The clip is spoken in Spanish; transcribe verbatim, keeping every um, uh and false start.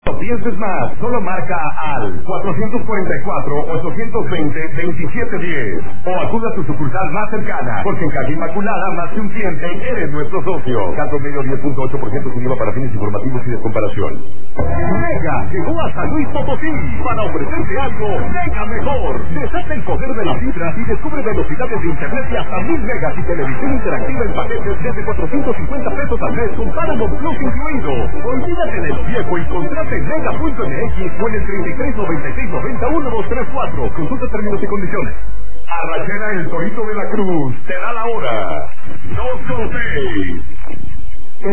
No pienses más, solo marca al cuatro cuatro cuatro, ocho dos cero, dos siete uno cero o acuda a tu sucursal más cercana, porque en Caja Inmaculada, más que un cliente, eres nuestro socio. Caso medio diez punto ocho por ciento sin IVA para fines informativos y de comparación. Mega llegó a San Luis Potosí para ofrecerte algo mega mejor. Desata el poder de la fibra y descubre velocidades de internet de hasta mil megas y televisión interactiva en paquetes desde cuatrocientos cincuenta pesos al mes con Paramount Plus incluido. Olvídate de lo viejo y contrata en mega punto m x o en el treinta y tres noventa y seis noventa uno dos tres cuatro. Consulta términos y condiciones. Arrachera el Torito de la Cruz te da la hora. dos con seis.